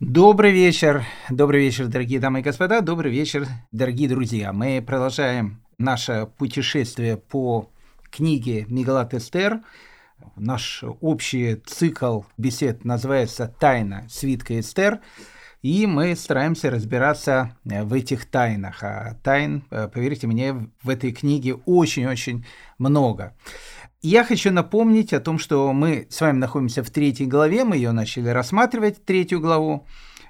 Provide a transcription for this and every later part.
Добрый вечер, дорогие дамы и господа, добрый вечер, дорогие друзья. Мы продолжаем наше путешествие по книге Мегалат Эстер. Наш общий цикл бесед называется «Тайна свитка Эстер», и мы стараемся разбираться в этих тайнах. А тайн, поверьте мне, в этой книге очень-очень много. Я хочу напомнить о том, что мы с вами находимся в 3 главе, мы ее начали рассматривать, 3 главу,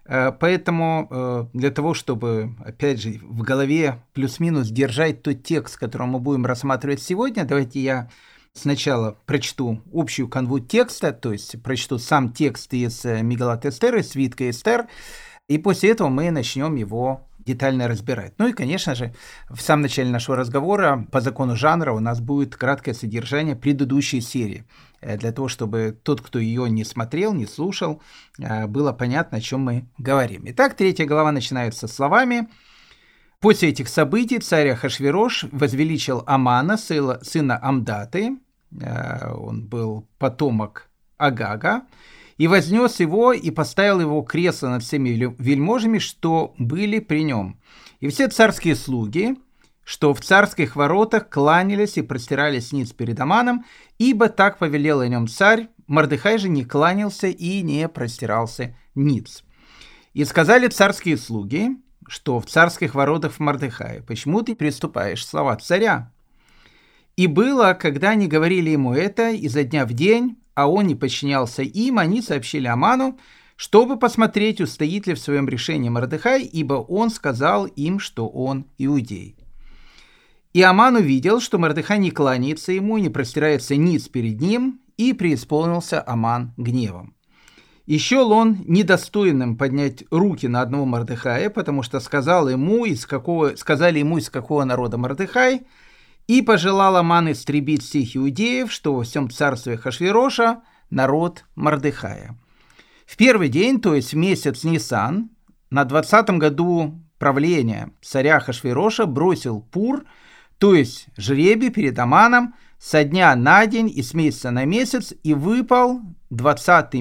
поэтому для того, чтобы, опять же, в голове плюс-минус держать тот текст, который мы будем рассматривать сегодня, давайте я сначала прочту общую канву текста, то есть прочту сам текст из Мегалат Эстер, из свитка Эстер, и после этого мы начнем его детально разбирать. Ну и, конечно же, в самом начале нашего разговора по закону жанра у нас будет краткое содержание предыдущей серии, для того, чтобы тот, кто ее не смотрел, не слушал, было понятно, о чем мы говорим. Итак, 3 глава начинается словами: «После этих событий царь Ахашверош возвеличил Амана, сына Амдаты, он был потомок Агага, и вознес его, и поставил его кресло над всеми вельможами, что были при нем. И все царские слуги, что в царских воротах, кланялись и простирались ниц перед Аманом, ибо так повелел о нем царь. Мордехай же не кланялся и не простирался ниц. И сказали царские слуги, что в царских воротах в Мордехае: почему ты приступаешь слова царя? И было, когда они говорили ему это изо дня в день, а он не подчинялся им, они сообщили Аману, чтобы посмотреть, устоит ли в своем решении Мордехай, ибо он сказал им, что он иудей. И Аман увидел, что Мордехай не кланяется ему, не простирается ниц перед ним, и преисполнился Аман гневом. И счел он недостойным поднять руки на одного Мордехая, потому что сказали ему, из какого народа Мордехай, и пожелал Аман истребить всех иудеев, что во всем царстве Ахашвероша народ Мордехая. В первый день, то есть в месяц Нисан, на 20-м году правления царя Ахашвероша бросил Пур, то есть жребий перед Аманом, со дня на день и с месяца на месяц, и выпал 12-й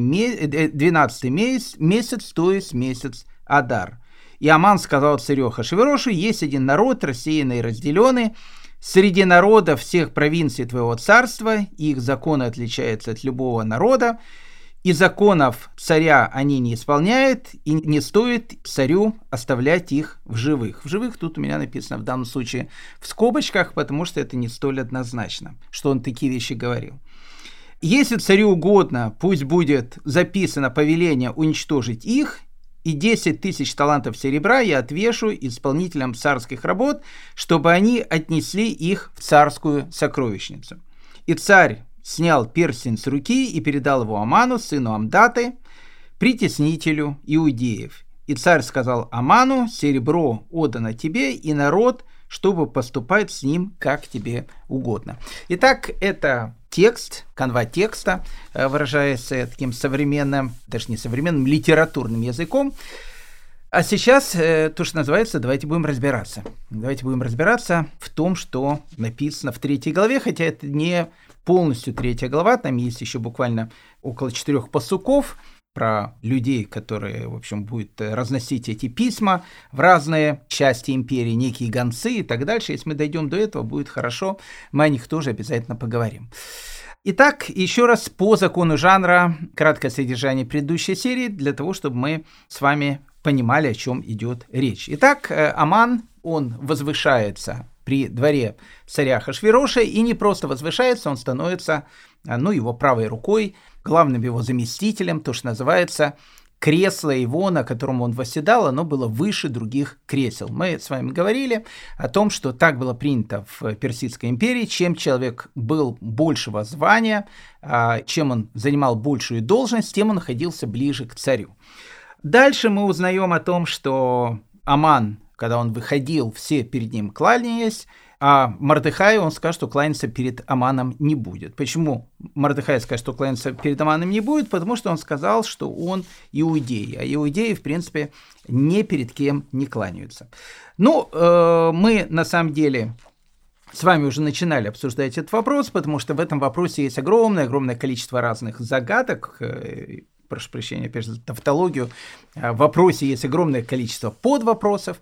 месяц, то есть месяц Адар. И Аман сказал царю Ахашверошу: есть один народ, рассеянный и разделенный, среди народов всех провинций твоего царства, их законы отличаются от любого народа, и законов царя они не исполняют, и не стоит царю оставлять их в живых. В живых тут у меня написано в данном случае в скобочках, потому что это не столь однозначно, что он такие вещи говорил. Если царю угодно, пусть будет записано повеление уничтожить их, и 10 000 талантов серебра я отвешу исполнителям царских работ, чтобы они отнесли их в царскую сокровищницу. И царь снял перстень с руки и передал его Аману, сыну Амдаты, притеснителю иудеев. И царь сказал Аману: серебро отдано тебе, и народ, чтобы поступать с ним, как тебе угодно. Итак, это текст, канва текста, выражается таким современным, даже не современным, литературным языком. А сейчас то, что называется, давайте будем разбираться. Давайте будем разбираться в том, что написано в 3 главе, хотя это не полностью 3 глава, там есть еще буквально около 4 пасуков про людей, которые, в общем, будут разносить эти письма в разные части империи, некие гонцы и так дальше. Если мы дойдем до этого, будет хорошо, мы о них тоже обязательно поговорим. Итак, еще раз по закону жанра, краткое содержание предыдущей серии, для того, чтобы мы с вами понимали, о чем идет речь. Итак, Аман, он возвышается при дворе царя Ахашвероша, и не просто возвышается, он становится, его правой рукой, главным его заместителем, то, что называется, кресло его, на котором он восседал, оно было выше других кресел. Мы с вами говорили о том, что так было принято в Персидской империи. Чем человек был большего звания, чем он занимал большую должность, тем он находился ближе к царю. Дальше мы узнаем о том, что Аман, когда он выходил, все перед ним кланялись, а Мордехай, он скажет, что кланяться перед Аманом не будет. Почему Мордехай скажет, что кланяться перед Аманом не будет? Потому что он сказал, что он иудей, а иудеи, в принципе, ни перед кем не кланяются. Мы на самом деле с вами уже начинали обсуждать этот вопрос, потому что в этом вопросе есть огромное количество разных загадок. прошу прощения, опять же, тавтологию, в вопросе есть огромное количество подвопросов.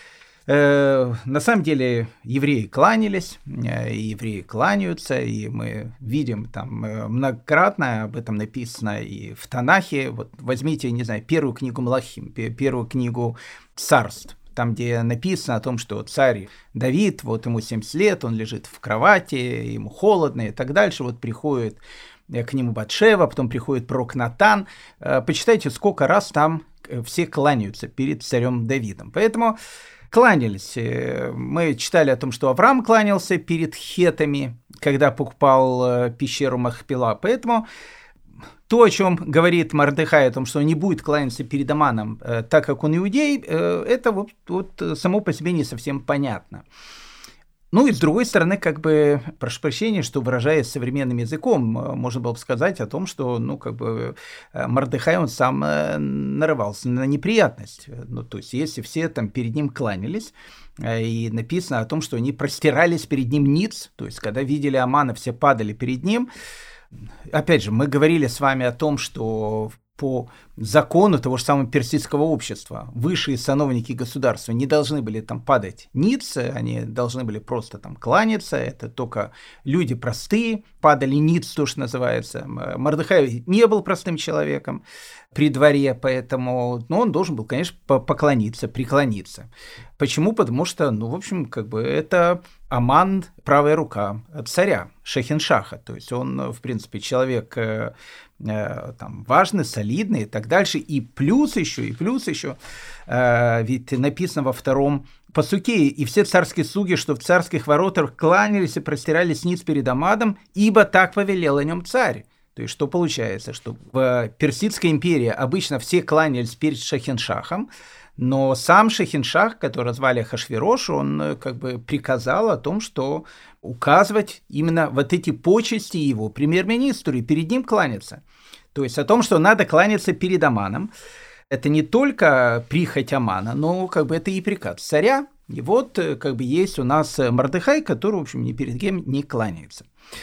На самом деле евреи кланялись, и евреи кланяются, и мы видим там многократно, об этом написано и в Танахе. Вот возьмите, не знаю, первую книгу Мелахим, первую книгу Царств, там, где написано о том, что царь Давид, вот ему 70 лет, он лежит в кровати, ему холодно и так дальше, вот приходит к нему Батшева, потом приходит пророк Натан. Почитайте, сколько раз там все кланяются перед царем Давидом. Поэтому кланялись. Мы читали о том, что Авраам кланялся перед хетами, когда покупал пещеру Махпела. Поэтому то, о чем говорит Мордехай, о том, что он не будет кланяться перед Аманом, так как он иудей, это вот само по себе не совсем понятно. Ну и с другой стороны, как бы, прошу прощения, что, выражаясь современным языком, можно было бы сказать о том, что, ну, как бы, Мордехай, он сам нарывался на неприятность. Ну, то есть, если все там перед ним кланялись, и написано о том, что они простирались перед ним ниц, то есть, когда видели Амана, все падали перед ним. Опять же, мы говорили с вами о том, что по закону того же самого персидского общества высшие сановники государства не должны были там падать ниц, они должны были просто там кланяться, это только люди простые падали ниц, то, что называется. Мордехай не был простым человеком при дворе, поэтому, ну, он должен был, конечно, поклониться, преклониться. Почему? Потому что, ну, в общем, как бы это Аман правая рука царя Шехиншаха, то есть он, в принципе, человек там важный, солидный и так дальше, и плюс еще, ведь написано во втором пасуке: «И все царские слуги, что в царских воротах, кланялись и простирались ниц перед Амадом, ибо так повелел о нем царь». То есть что получается, что в Персидской империи обычно все кланялись перед Шехиншахом, но сам Шехиншах, которого звали Ахашверош, он как бы приказал о том, что указывать именно вот эти почести его премьер-министру и перед ним кланяться. То есть о том, что надо кланяться перед Аманом. Это не только прихоть Амана, но как бы это и приказ царя. И вот как бы есть у нас Мордехай, который, в общем, ни перед кем не кланяется.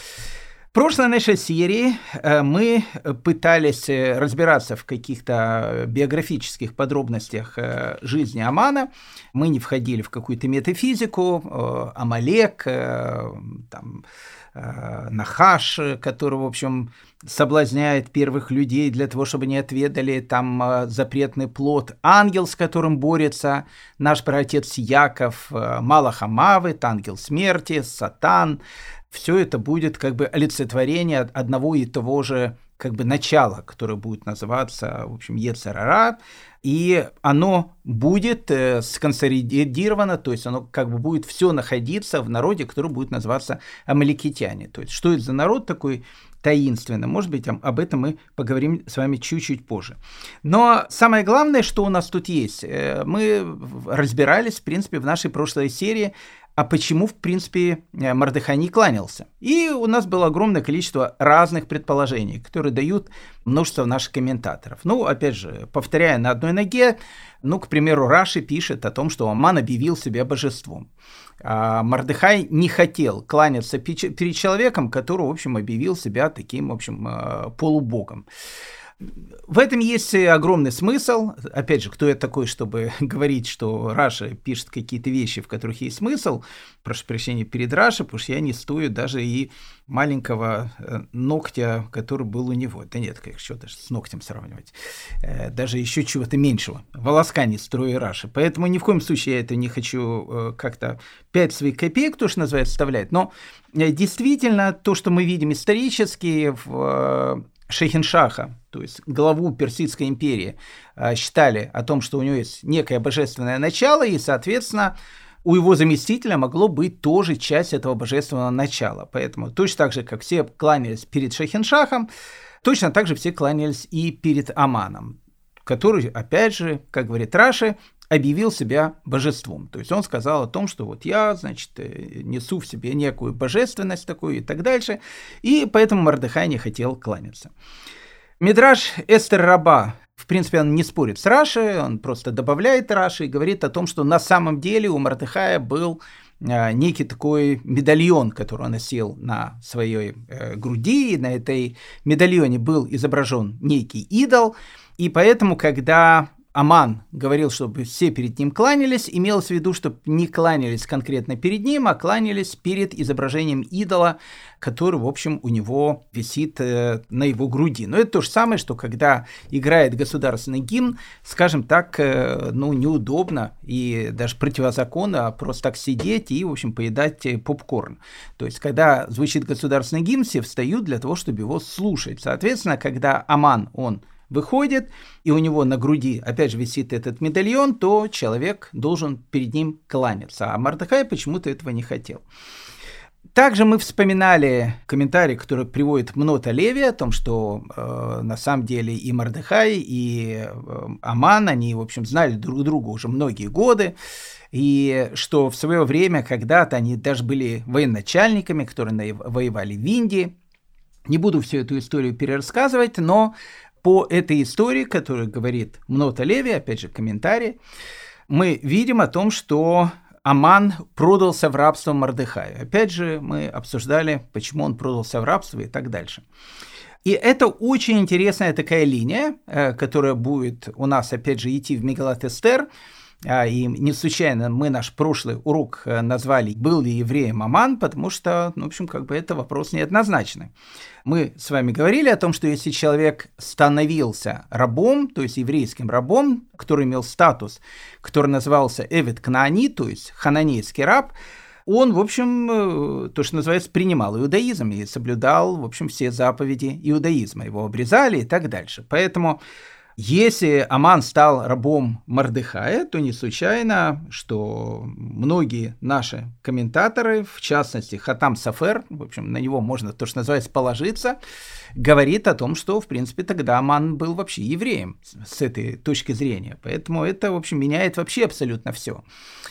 В прошлой нашей серии мы пытались разбираться в каких-то биографических подробностях жизни Амана. Мы не входили в какую-то метафизику. Амалек, там, Нахаш, который, в общем, соблазняет первых людей для того, чтобы они отведали там запретный плод. Ангел, с которым борется наш праотец Яков, Малах Амавит, ангел смерти, Сатан. Все это будет как бы олицетворение одного и того же как бы начала, которое будет называться, в общем, Йецер ара, и оно будет сконсолидировано, то есть оно как бы будет все находиться в народе, который будет называться амаликитяне. То есть что это за народ такой таинственный? Может быть, об этом мы поговорим с вами чуть-чуть позже. Но самое главное, что у нас тут есть, мы разбирались, в принципе, в нашей прошлой серии, а почему, в принципе, Мордехай не кланялся. И у нас было огромное количество разных предположений, которые дают множество наших комментаторов. Ну, опять же, повторяя на одной ноге, ну, к примеру, Раши пишет о том, что Аман объявил себя божеством. А Мордехай не хотел кланяться перед человеком, который, в общем, объявил себя таким, в общем, полубогом. В этом есть огромный смысл. Опять же, кто я такой, чтобы говорить, что Раши пишет какие-то вещи, в которых есть смысл? Прошу прощения перед Раши, потому что я не стою даже и маленького ногтя, который был у него. Да нет, как что даже с ногтем сравнивать. Даже еще чего-то меньшего. Волоска не строю Раши. Поэтому ни в коем случае я это не хочу как-то 5 своих копеек, то, что называется, вставлять. Но действительно, то, что мы видим исторически в Шехиншаха, то есть главу Персидской империи, считали о том, что у него есть некое божественное начало, и, соответственно, у его заместителя могло быть тоже часть этого божественного начала. Поэтому точно так же, как все кланялись перед Шехиншахом, точно так же все кланялись и перед Аманом, который, опять же, как говорит Раши, объявил себя божеством. То есть он сказал о том, что вот я, значит, несу в себе некую божественность такую и так дальше, и поэтому Мордехай не хотел кланяться. Мидраш Эстер Раба, в принципе, он не спорит с Раши, он просто добавляет Раши и говорит о том, что на самом деле у Мордехая был некий такой медальон, который он носил на своей груди, и на этой медальоне был изображен некий идол, и поэтому, когда Аман говорил, чтобы все перед ним кланялись, имелось в виду, чтобы не кланялись конкретно перед ним, а кланялись перед изображением идола, который, в общем, у него висит на его груди. Но это то же самое, что когда играет государственный гимн, скажем так, неудобно и даже противозаконно просто так сидеть и, в общем, поедать попкорн. То есть, когда звучит государственный гимн, все встают для того, чтобы его слушать. Соответственно, когда Аман, он выходит, и у него на груди опять же висит этот медальон, то человек должен перед ним кланяться. А Мордехай почему-то этого не хотел. Также мы вспоминали комментарий, который приводит Мнот Алеви, о том, что на самом деле и Мордехай, и Аман, они, в общем, знали друг друга уже многие годы, и что в свое время когда-то они даже были военачальниками, которые воевали в Индии. Не буду всю эту историю перерассказывать, но по этой истории, которую говорит Мнот Алеви, опять же, комментарий, мы видим о том, что Аман продался в рабство Мордехаю. Опять же, мы обсуждали, почему он продался в рабство и так дальше. И это очень интересная такая линия, которая будет у нас, опять же, идти в Мегилат Эстер. И не случайно мы наш прошлый урок назвали «Был ли евреем Аман?», потому что, в общем, это вопрос неоднозначный. Мы с вами говорили о том, что если человек становился рабом, то есть еврейским рабом, который имел статус, который назывался Эвед Кнаани, то есть хананейский раб, он, в общем, то, что называется, принимал иудаизм и соблюдал, в общем, все заповеди иудаизма. Его обрезали и так дальше. Поэтому если Аман стал рабом Мордехая, то не случайно, что многие наши комментаторы, в частности Хатам Софер, в общем, на него можно, то, что называется, положиться, говорит о том, что, в принципе, тогда Аман был вообще евреем с этой точки зрения. Поэтому это, в общем, меняет вообще абсолютно все.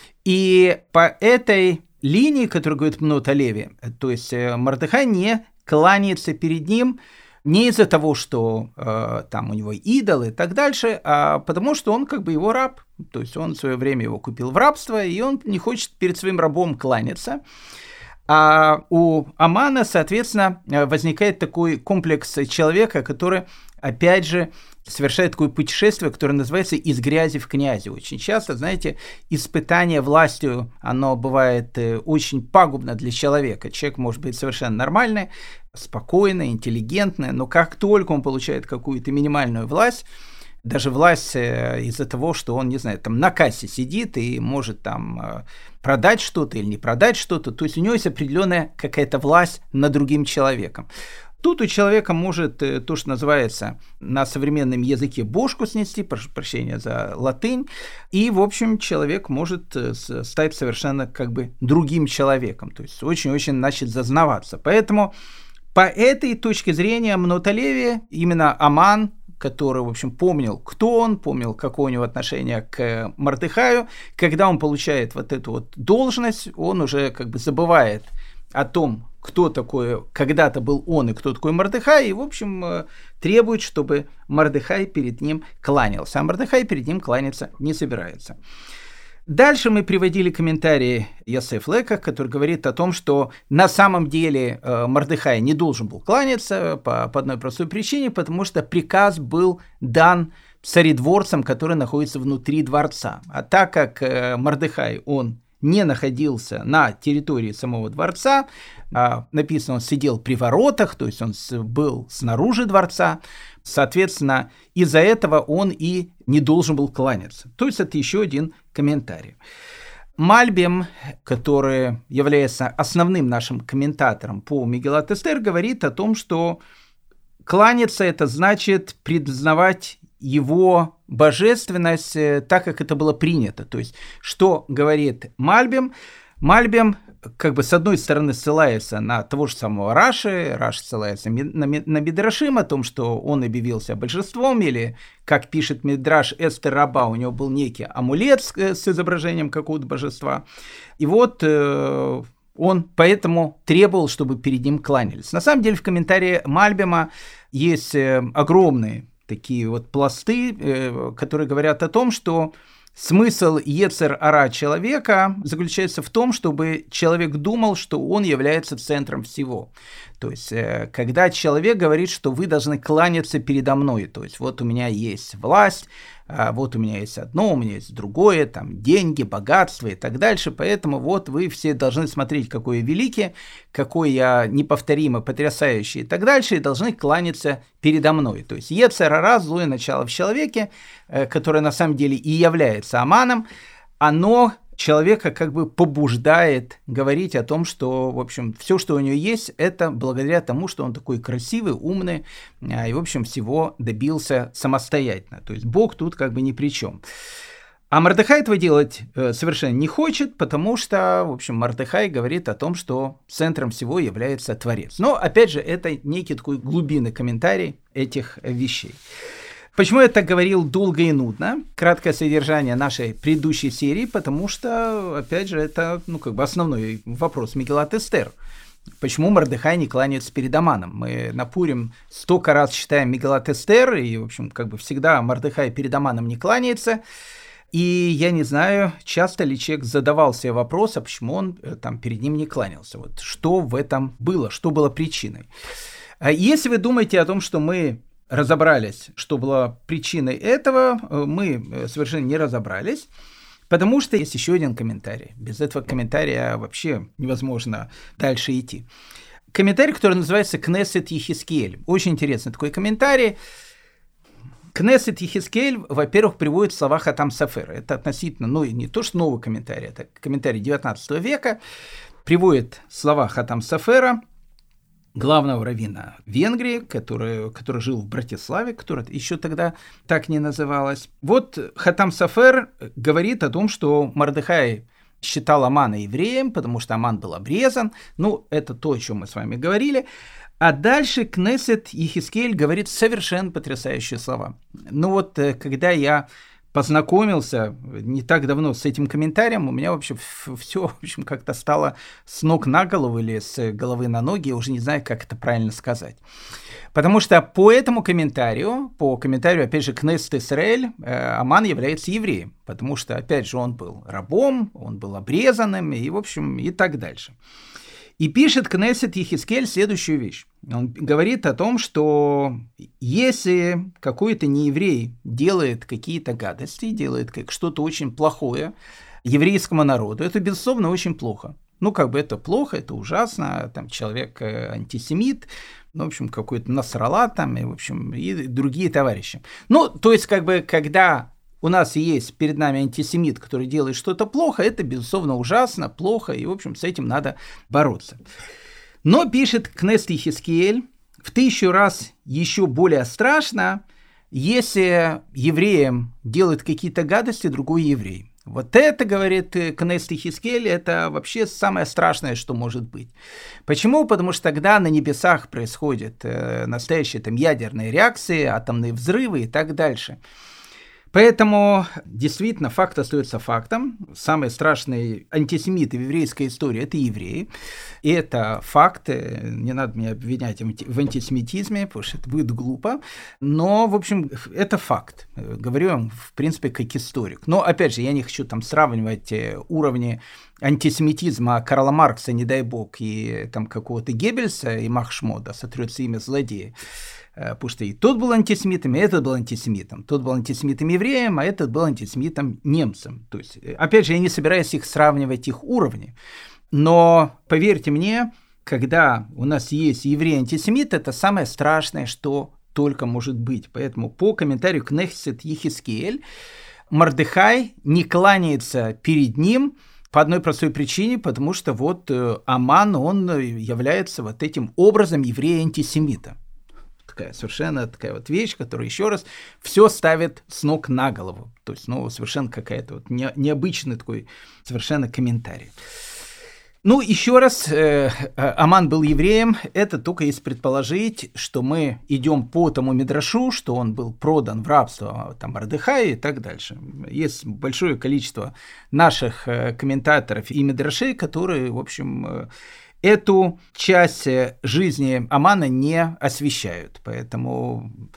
И по этой линии, которую говорит Мнот Алеви, то есть Мордехай не кланяется перед ним, не из-за того, что там у него идол и так дальше, а потому что он его раб. То есть он в свое время его купил в рабство, и он не хочет перед своим рабом кланяться. А у Амана, соответственно, возникает такой комплекс человека, который, опять же, совершает такое путешествие, которое называется «из грязи в князи». Очень часто, знаете, испытание властью, оно бывает очень пагубно для человека. Человек может быть совершенно нормальный, спокойный, интеллигентный, но как только он получает какую-то минимальную власть, даже власть из-за того, что он, не знаю, там на кассе сидит и может там продать что-то или не продать что-то, то есть у него есть определенная какая-то власть над другим человеком. Тут у человека может то, что называется на современном языке бошку снести, прошу прощения за латынь, и, в общем, человек может стать совершенно другим человеком, то есть очень-очень начать зазнаваться. Поэтому по этой точке зрения Мнот Алеви именно Аман, который, в общем, помнил, кто он, помнил, какое у него отношение к Мордехаю, когда он получает вот эту вот должность, он уже забывает о том, кто такой когда-то был он и кто такой Мордехай, и, в общем, требует, чтобы Мордехай перед ним кланялся. А Мордехай перед ним кланяться не собирается. Дальше мы приводили комментарии Йосеф Лека, который говорит о том, что на самом деле Мордехай не должен был кланяться по одной простой причине, потому что приказ был дан царедворцам, которые находятся внутри дворца. А так как Мордехай, он не находился на территории самого дворца, написано, он сидел при воротах, то есть он был снаружи дворца, соответственно, из-за этого он и не должен был кланяться. То есть это еще один комментарий. Мальбим, который является основным нашим комментатором по Мегилат Эстер, говорит о том, что кланяться – это значит признавать его божественность так, как это было принято. То есть, что говорит Мальбим? Мальбим, с одной стороны, ссылается на того же самого Раши, Раши ссылается на Мидрашим о том, что он объявился божеством, или, как пишет Мидраш, Эстер раба, у него был некий амулет с изображением какого-то божества. И вот он поэтому требовал, чтобы перед ним кланялись. На самом деле, в комментарии Мальбима есть огромные такие вот пласты, которые говорят о том, что Смысл йецер-ара человека заключается в том, чтобы человек думал, что он является центром всего. То есть, когда человек говорит, что вы должны кланяться передо мной, то есть, вот у меня есть власть, вот у меня есть одно, у меня есть другое, там, деньги, богатство и так дальше, поэтому вот вы все должны смотреть, какой я великий, какой я неповторимый, потрясающий и так дальше, и должны кланяться передо мной. То есть, йецер-ара, злое начало в человеке, которое на самом деле и является Аманом, оно человека как бы побуждает говорить о том, что, в общем, все, что у него есть, это благодаря тому, что он такой красивый, умный, и, в общем, всего добился самостоятельно. То есть Бог тут как бы ни при чем. А Мордехай этого делать совершенно не хочет, потому что, в общем, Мордехай говорит о том, что центром всего является Творец. Но, опять же, это некий такой глубинный комментарий этих вещей. Почему я так говорил долго и нудно? Краткое содержание нашей предыдущей серии, потому что, опять же, это, основной вопрос Мегилат Эстер. Почему Мордехай не кланяется перед Аманом? Мы на Пурим столько раз читаем Мегилат Эстер, и, в общем, всегда Мордехай перед Аманом не кланяется. И я не знаю, часто ли человек задавал себе вопрос, а почему он там перед ним не кланялся. Вот что в этом было, что было причиной. Если вы думаете о том, что мы разобрались, что была причиной этого, мы совершенно не разобрались, потому что есть еще один комментарий. Без этого комментария вообще невозможно дальше идти. Комментарий, который называется «Кнесет Ехискиэль». Очень интересный такой комментарий. Кнесет Ехискиэль, во-первых, приводит слова Хатам Софера. Это относительно, не то что новый комментарий, это комментарий 19 века. Приводит слова Хатам Софера, главного раввина Венгрии, который жил в Братиславе, которая еще тогда так не называлась. Вот Хатам Софер говорит о том, что Мордехай считал Амана евреем, потому что Аман был обрезан. Это то, о чем мы с вами говорили. А дальше Кнесет Ехискиэль говорит совершенно потрясающие слова. Когда я познакомился не так давно с этим комментарием, у меня вообще все, в общем, как-то стало с ног на голову или с головы на ноги, я уже не знаю, как это правильно сказать. Потому что по этому комментарию, опять же, Кнесет Исраэль, Аман является евреем, потому что, опять же, он был рабом, он был обрезанным, и, в общем, и так дальше. И пишет Кнесет Ехискиэль следующую вещь. Он говорит о том, что если какой-то нееврей делает какие-то гадости, делает что-то очень плохое еврейскому народу, это, безусловно, очень плохо. Это плохо, это ужасно, там человек антисемит, в общем, какой-то насрала там, и, в общем, и другие товарищи. То есть, когда у нас есть перед нами антисемит, который делает что-то плохо, это, безусловно, ужасно, плохо, и, в общем, с этим надо бороться. Но, пишет Кнесет Ехискиэль, в 1000 раз еще более страшно, если евреям делают какие-то гадости другой еврей. Вот это, говорит Кнесет Ехискиэль, это вообще самое страшное, что может быть. Почему? Потому что тогда на небесах происходят настоящие ядерные реакции, атомные взрывы и так дальше. Поэтому, действительно, факт остается фактом. Самые страшные антисемиты в еврейской истории – это евреи. И это факт. Не надо меня обвинять в антисемитизме, потому что это будет глупо. Но, в общем, это факт. Говорю вам, в принципе, как историк. Но, опять же, я не хочу там сравнивать уровни антисемитизма Карла Маркса, не дай бог, и там какого-то Геббельса и Махшмода, сотрется имя злодея. Потому что и тот был антисемитом, и этот был антисемитом. Тот был антисемитом-евреем, а этот был антисемитом-немцем. То есть, опять же, я не собираюсь их сравнивать, их уровни. Но, поверьте мне, когда у нас есть еврей-антисемит, это самое страшное, что только может быть. Поэтому по комментарию Кнесет Ехискиэль Мордехай не кланяется перед ним по одной простой причине, потому что Аман, он является этим образом еврея-антисемита. Совершенно такая вещь, которая еще раз все ставит с ног на голову. То есть, совершенно какая-то необычный такой совершенно комментарий. Еще раз, Аман был евреем, это только если предположить, что мы идем по тому мидрашу, что он был продан в рабство Мордехаю и так дальше. Есть большое количество наших комментаторов и мидрашей, которые, в общем, эту часть жизни Амана не освещают. Поэтому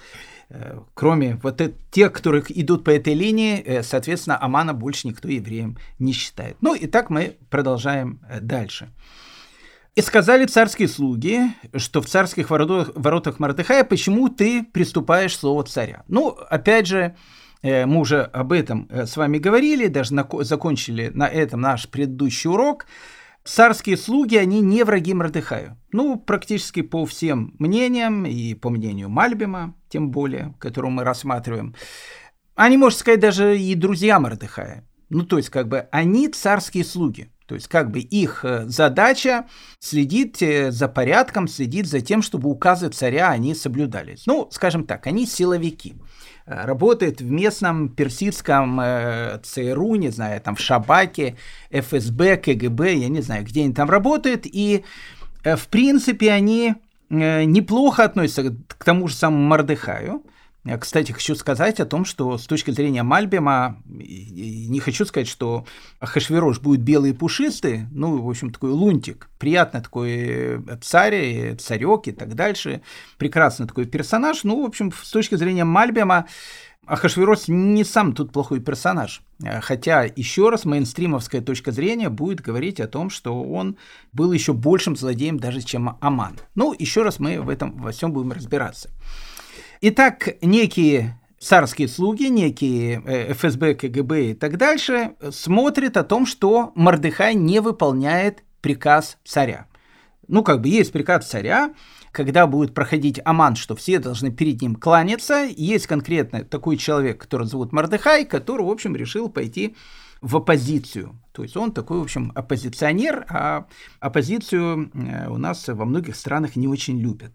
Кроме тех, которые идут по этой линии, соответственно, Амана больше никто евреем не считает. Ну, и так мы продолжаем дальше. «И сказали царские слуги, что в царских воротах Мордехая, почему ты приступаешь слово царя?» Ну, опять же, мы уже об этом с вами говорили, даже закончили на этом наш предыдущий урок. Царские слуги, они не враги Мордехаю. Ну, практически по всем мнениям, и по мнению Мальбима, тем более, которого мы рассматриваем, они, можно сказать, даже и друзья Мордехая. Ну, то есть, они царские слуги. То есть, их задача следить за порядком, следить за тем, чтобы указы царя, они соблюдались. Ну, скажем так, они силовики. Работают в местном персидском ЦРУ, не знаю, там в Шабаке, ФСБ, КГБ, я не знаю, где они там работают. И, в принципе, они неплохо относятся к тому же самому Мордехаю. Кстати, хочу сказать о том, что с точки зрения Мальбима, не хочу сказать, что Ахашверош будет белый и пушистый, ну, в общем, такой лунтик, приятный такой царь, царек и так дальше, прекрасный такой персонаж. Ну, в общем, с точки зрения Мальбима, Ахашверош не сам тут плохой персонаж. Хотя, еще раз, мейнстримовская точка зрения будет говорить о том, что он был еще большим злодеем даже, чем Аман. Ну, еще раз мы во всем будем разбираться. Итак, некие царские слуги, некие ФСБ, КГБ и так дальше смотрят о том, что Мордехай не выполняет приказ царя. Ну, есть приказ царя, когда будет проходить Аман, что все должны перед ним кланяться. Есть конкретно такой человек, который зовут Мордехай, который, в общем, решил пойти в оппозицию. То есть он такой, в общем, оппозиционер, а оппозицию у нас во многих странах не очень любят.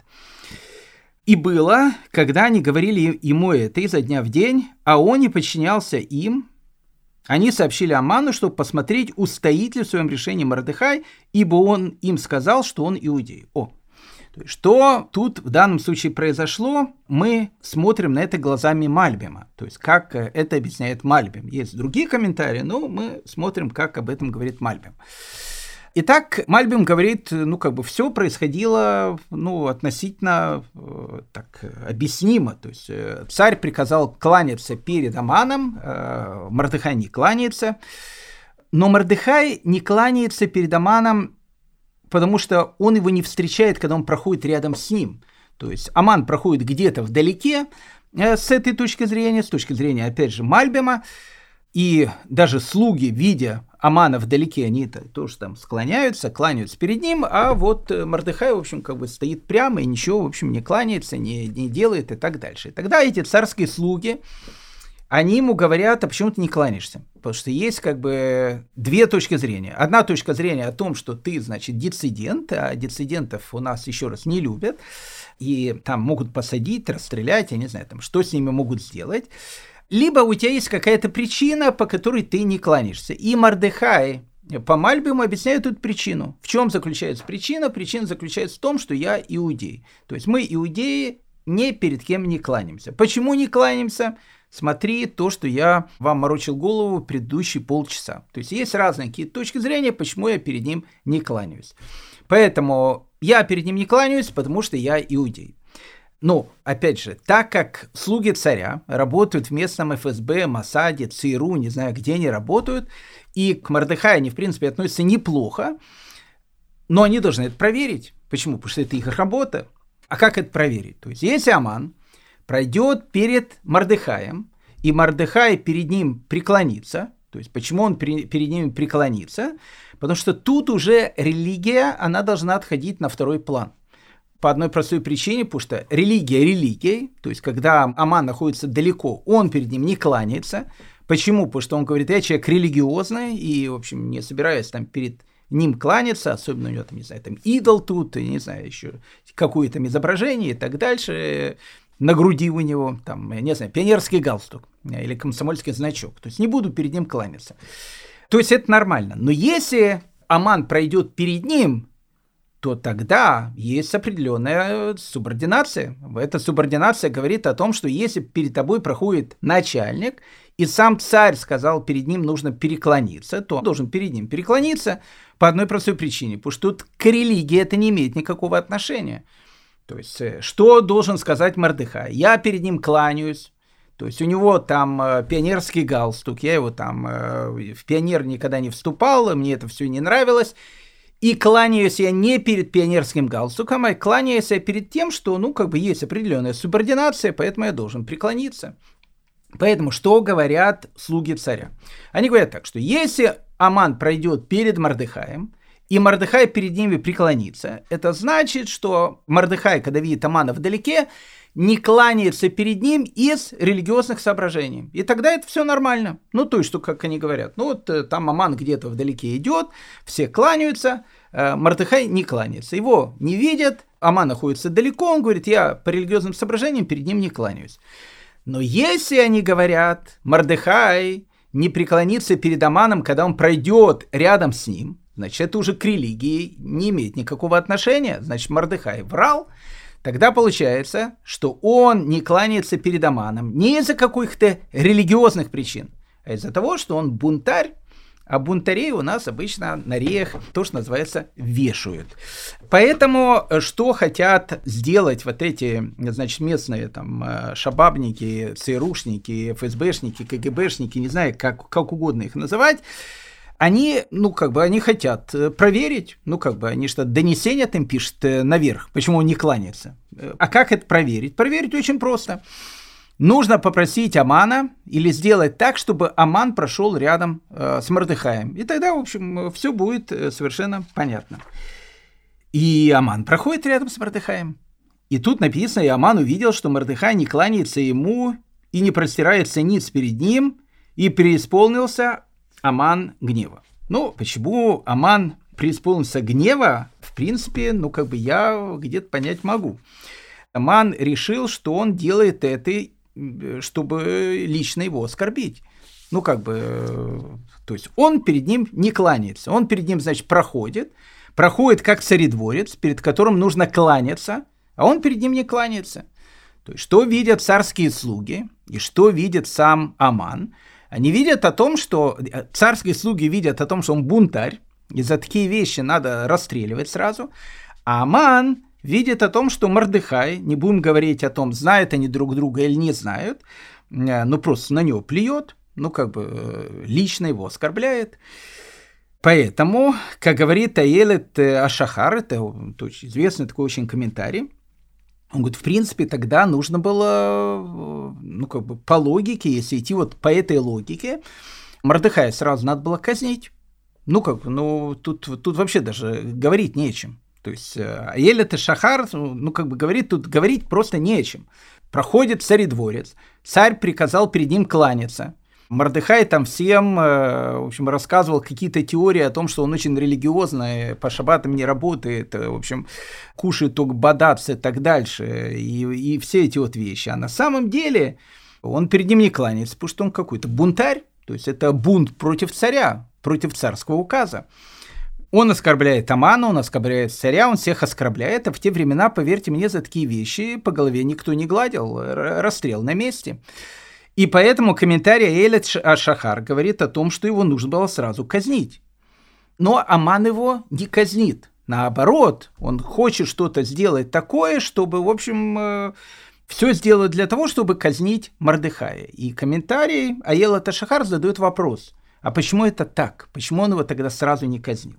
И было, когда они говорили ему это изо дня в день, а он не подчинялся им, они сообщили Аману, чтобы посмотреть, устоит ли в своем решении Мордехай, ибо он им сказал, что он иудей. Что тут в данном случае произошло, мы смотрим на это глазами Мальбима. То есть, как это объясняет Мальбим. Есть другие комментарии, но мы смотрим, как об этом говорит Мальбим. Итак, Мальбим говорит, все происходило, относительно объяснимо. То есть царь приказал кланяться перед Аманом, Мордехай не кланяется, но Мордехай не кланяется перед Аманом, потому что он его не встречает, когда он проходит рядом с ним. То есть Аман проходит где-то вдалеке с этой точки зрения, опять же, Мальбима, и даже слуги, видя Амана вдалеке, они тоже там кланяются перед ним, а вот Мордехай, в общем, стоит прямо и ничего, в общем, не кланяется, не делает и так дальше. И тогда эти царские слуги, они ему говорят, а почему ты не кланяешься? Потому что есть две точки зрения. Одна точка зрения о том, что ты, диссидент, а диссидентов у нас, еще раз, не любят, и там могут посадить, расстрелять, я не знаю, что с ними могут сделать. Либо у тебя есть какая-то причина, по которой ты не кланяешься. И Мордехай по Мальбиму объясняет эту причину. В чем заключается причина? Причина заключается в том, что я иудей. То есть мы, иудеи, ни перед кем не кланяемся. Почему не кланяемся? Смотри то, что я вам морочил голову предыдущие полчаса. То есть есть разные какие-то точки зрения, почему я перед ним не кланяюсь. Поэтому я перед ним не кланяюсь, потому что я иудей. Но, опять же, так как слуги царя работают в местном ФСБ, Моссаде, ЦРУ, не знаю, где они работают, и к Мордехаю они, в принципе, относятся неплохо, но они должны это проверить. Почему? Потому что это их работа. А как это проверить? То есть, если Аман пройдет перед Мордехаем, и Мордехай перед ним преклонится, то есть, почему он перед ним преклонится? Потому что тут уже религия, она должна отходить на второй план. По одной простой причине, потому что религия религией, то есть когда Аман находится далеко, он перед ним не кланяется. Почему? Потому что он говорит, я человек религиозный и, в общем, не собираюсь перед ним кланяться, особенно у него идол тут, не знаю, еще какое-то изображение и так дальше, на груди у него, пионерский галстук или комсомольский значок. То есть не буду перед ним кланяться. То есть это нормально. Но если Аман пройдет перед ним, то тогда есть определенная субординация. Эта субординация говорит о том, что если перед тобой проходит начальник, и сам царь сказал, перед ним нужно переклониться, то он должен перед ним переклониться по одной простой причине, потому что тут к религии это не имеет никакого отношения. То есть, что должен сказать Мордехай? Я перед ним кланяюсь. То есть, у него там пионерский галстук. Я его там в пионер никогда не вступал. Мне это все не нравилось. И кланяюсь я не перед пионерским галстуком, а кланяюсь я перед тем, что, есть определенная субординация, поэтому я должен преклониться. Поэтому что говорят слуги царя? Они говорят так, что если Аман пройдет перед Мордехаем, и Мордехай перед ними преклонится, это значит, что Мордехай, когда видит Амана вдалеке, не кланяется перед ним из религиозных соображений. И тогда это все нормально. То есть, что, как они говорят, там Аман где-то вдалеке идет, все кланяются, Мордехай не кланяется. Его не видят, Аман находится далеко, он говорит, я по религиозным соображениям перед ним не кланяюсь. Но если они говорят, Мордехай не преклонится перед Аманом, когда он пройдет рядом с ним, значит, это уже к религии не имеет никакого отношения, значит, Мордехай врал. Тогда получается, что он не кланяется перед Аманом не из-за каких-то религиозных причин, а из-за того, что он бунтарь, а бунтарей у нас обычно на реях то, что называется, вешают. Поэтому что хотят сделать вот эти, значит, местные там шабабники, ЦРУшники, ФСБшники, КГБшники, не знаю, как угодно их называть, они, они хотят проверить, они что-то донесение там пишут наверх, почему он не кланяется. А как это проверить? Проверить очень просто. Нужно попросить Амана или сделать так, чтобы Аман прошел рядом с Мордехаем. И тогда, в общем, все будет совершенно понятно. И Аман проходит рядом с Мордехаем. И тут написано, и Аман увидел, что Мордехай не кланяется ему и не простирается ниц перед ним, и преисполнился Аман гнева. Почему Аман преисполнился гнева, в принципе, я где-то понять могу. Аман решил, что он делает это, чтобы лично его оскорбить. То есть он перед ним не кланяется. Он перед ним, значит, проходит как царедворец, перед которым нужно кланяться, а он перед ним не кланяется. То есть что видят царские слуги и что видит сам Аман? Они видят о том, что царские слуги видят о том, что он бунтарь, и за такие вещи надо расстреливать сразу, а Аман видит о том, что Мордехай, не будем говорить о том, знают они друг друга или не знают, просто на него плюет, лично его оскорбляет. Поэтому, как говорит Аэлет Ашахар, это известный такой очень комментарий, он говорит, в принципе, тогда нужно было, по логике, если идти вот по этой логике, Мордехая сразу надо было казнить. Тут вообще даже говорить не о чем. То есть, Аэлет Ашахар, говорит, тут говорить просто не о чем. Проходит царедворец, царь приказал перед ним кланяться. Мордехай там всем, в общем, рассказывал какие-то теории о том, что он очень религиозный, по шаббатам не работает, в общем, кушает только бадац и так дальше, и все эти вот вещи. А на самом деле он перед ним не кланяется, потому что он какой-то бунтарь, то есть это бунт против царя, против царского указа. Он оскорбляет Амана, он оскорбляет царя, он всех оскорбляет, а в те времена, поверьте мне, за такие вещи по голове никто не гладил, расстрел на месте. И поэтому комментарий Аэлет Ашахар говорит о том, что его нужно было сразу казнить. Но Аман его не казнит. Наоборот, он хочет что-то сделать такое, чтобы, в общем, все сделать для того, чтобы казнить Мордехая. И комментарий Аэлет Ашахар задает вопрос, а почему это так? Почему он его тогда сразу не казнил?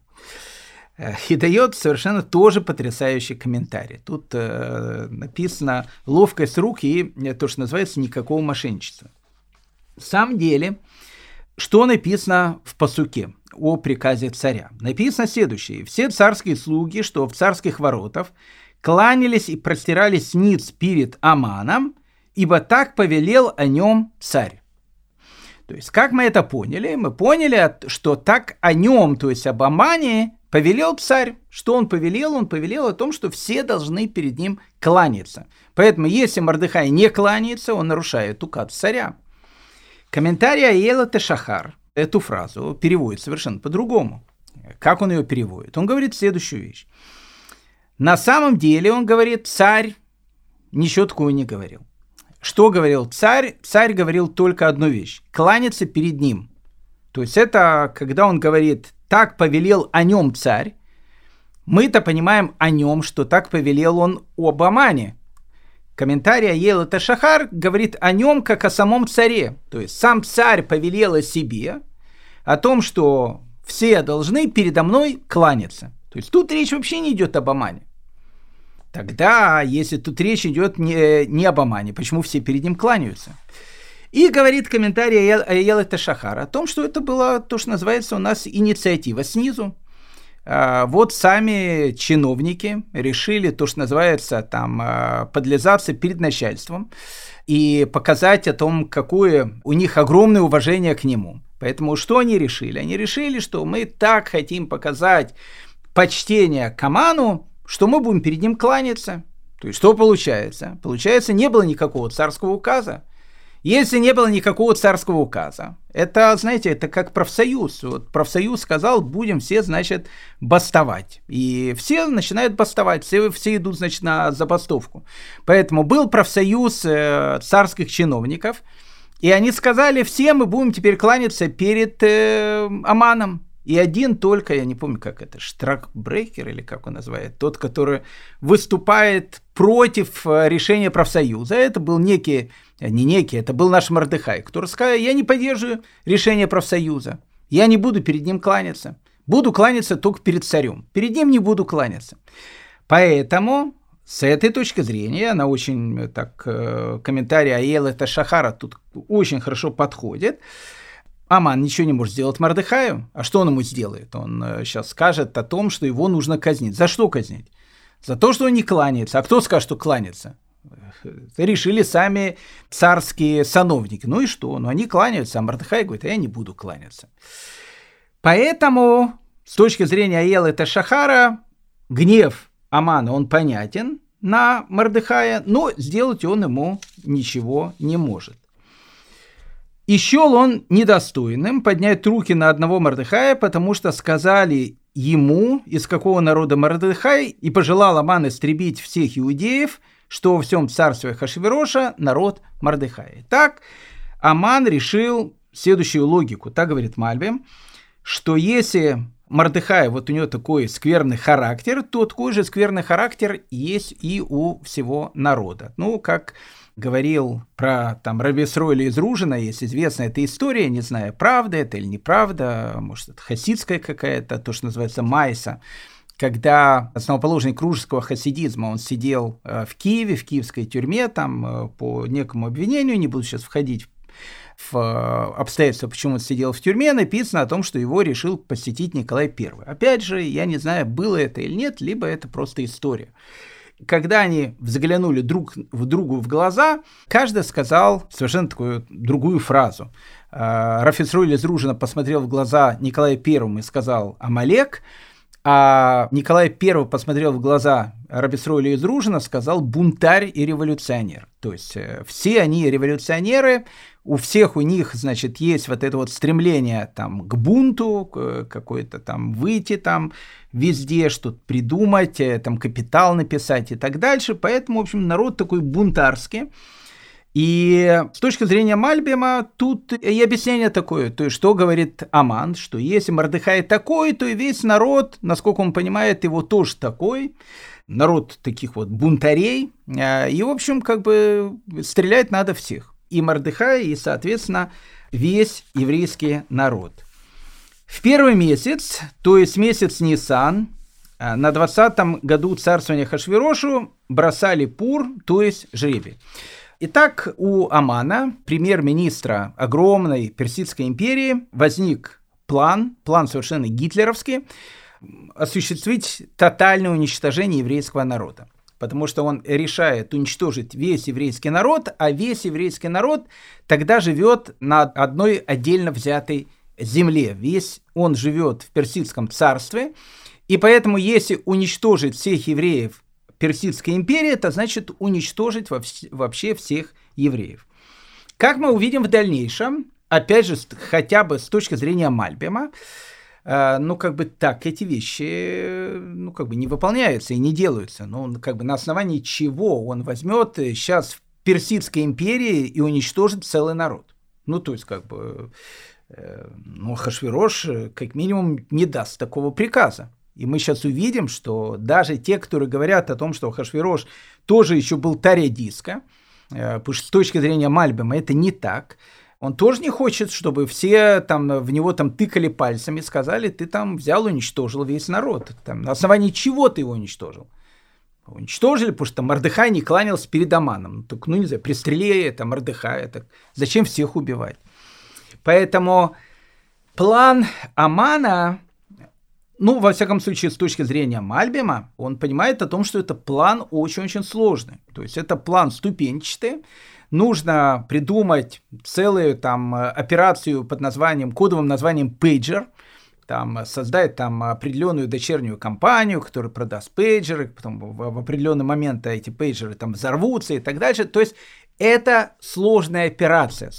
И дает совершенно тоже потрясающий комментарий. Тут написано ловкость рук и то, что называется никакого мошенничества. На самом деле, что написано в пасуке о приказе царя? Написано следующее. Все царские слуги, что в царских воротах, кланялись и простирались ниц перед Аманом, ибо так повелел о нем царь. То есть, как мы это поняли? Мы поняли, что так о нем, то есть об Амане, повелел царь. Что он повелел? Он повелел о том, что все должны перед ним кланяться. Поэтому, если Мордехай не кланяется, он нарушает указ царя. Комментарий Аэлет Ашахар эту фразу переводит совершенно по-другому. Как он ее переводит? Он говорит следующую вещь. На самом деле, он говорит, царь ничего такого не говорил. Что говорил царь? Царь говорил только одну вещь. Кланяться перед ним. То есть это, когда он говорит, так повелел о нем царь, Мы-то понимаем о нем, что так повелел он об Амане. Комментарий Аиел эт-Шахар говорит о нем как о самом царе. То есть сам царь повелел о себе, о том, что все должны передо мной кланяться. То есть тут речь вообще не идет об Амане. Тогда, если тут речь идет не об Амане, почему все перед ним кланяются? И говорит комментарий Аиел эт-Шахар о том, что это была то, что называется у нас инициатива снизу. Вот сами чиновники решили то, что называется там подлизаться перед начальством и показать о том, какое у них огромное уважение к нему. Поэтому что они решили? Они решили, что мы так хотим показать почтение к Аману, что мы будем перед ним кланяться. То есть что получается? Получается, не было никакого царского указа. Если не было никакого царского указа, это, знаете, это как профсоюз. Вот профсоюз сказал, будем все, значит, бастовать. И все начинают бастовать, все идут, значит, на забастовку. Поэтому был профсоюз царских чиновников, и они сказали, все мы будем теперь кланяться перед Аманом. И один только, я не помню, как это, Штракбрекер или как он называет, тот, который выступает против решения профсоюза. Это был это был наш Мордехай, который сказал, я не поддерживаю решение профсоюза, я не буду перед ним кланяться, буду кланяться только перед царем, перед ним не буду кланяться. Поэтому с этой точки зрения, она очень, так, комментарий Аиел эт-Шахара тут очень хорошо подходит. Аман ничего не может сделать Мордехаю. А что он ему сделает? Он сейчас скажет о том, что его нужно казнить. За что казнить? За то, что он не кланяется. А кто скажет, что кланяется? Решили сами царские сановники. Ну и что? Ну они кланяются, а Мордехай говорит, я не буду кланяться. Поэтому, с точки зрения Аиела эт-Шахара, гнев Амана, он понятен на Мордехая, но сделать он ему ничего не может. И счел он недостойным поднять руки на одного Мордехая, потому что сказали ему, из какого народа Мордехай, и пожелал Аман истребить всех иудеев, что во всем царстве Ахашвероша народ Мордехая. Так Аман решил следующую логику. Так говорит Мальбим, что если Мордехай, вот у него такой скверный характер, то такой же скверный характер есть и у всего народа. Ну, как говорил про там Раби Исроэля из Ружина, есть известная эта история, не знаю, правда это или неправда, может, это хасидская какая-то, то, что называется майса, когда основоположник ружского хасидизма, он сидел в Киеве, в киевской тюрьме, там по некому обвинению, не буду сейчас входить в обстоятельства, почему он сидел в тюрьме, написано о том, что его решил посетить Николай I. Опять же, я не знаю, было это или нет, либо это просто история. Когда они взглянули друг в другу в глаза, каждый сказал совершенно такую другую фразу. Рав Исроэль из Ружина посмотрел в глаза Николаю I и сказал «Амалек», а Николай I посмотрел в глаза Раби Исроэля из Ружина, сказал «бунтарь и революционер». То есть все они революционеры, у всех у них, значит, есть вот это вот стремление там, к бунту, какой-то там выйти там везде, что-то придумать, там капитал написать и так дальше. Поэтому, в общем, народ такой бунтарский. И с точки зрения Мальбима тут и объяснение такое, то есть что говорит Аман, что если Мордехай такой, то и весь народ, насколько он понимает, его тоже такой, народ таких вот бунтарей, и, в общем, как бы стрелять надо всех, и Мордехай, и, соответственно, весь еврейский народ. В первый месяц, то есть месяц Нисан, на 20-м году царствования Ахашверошу бросали пур, то есть жребий. Итак, у Амана, премьер-министра огромной Персидской империи, возник план совершенно гитлеровский, осуществить тотальное уничтожение еврейского народа. Потому что он решает уничтожить весь еврейский народ, а весь еврейский народ тогда живет на одной отдельно взятой земле. Весь он живет в Персидском царстве, и поэтому если уничтожить всех евреев Персидской империи, это значит уничтожить вообще всех евреев. Как мы увидим в дальнейшем, опять же, хотя бы с точки зрения Мальбима, ну, как бы так, эти вещи, ну, как бы не выполняются и не делаются. Ну, как бы на основании чего он возьмет сейчас в Персидской империи и уничтожит целый народ. Ну, то есть, как бы, ну, Ахашверош, как минимум, не даст такого приказа. И мы сейчас увидим, что даже те, которые говорят о том, что Ахашвирош тоже еще был таредиска, потому что с точки зрения Мальбима это не так. Он тоже не хочет, чтобы все там в него там тыкали пальцами, сказали, ты там взял, уничтожил весь народ. Там, на основании чего ты его уничтожил? Уничтожили, потому что Мордехай не кланялся перед Аманом. Так, не знаю, пристрели это Мордехая. Так зачем всех убивать? Поэтому план Амана, во всяком случае, с точки зрения Мальбима, он понимает о том, что это план очень-очень сложный. То есть это план ступенчатый. Нужно придумать целую там операцию под кодовым названием пейджер, создать там определенную дочернюю компанию, которая продаст пейджеры, потом в определенный момент эти пейджеры там взорвутся и так дальше. То есть это сложная операция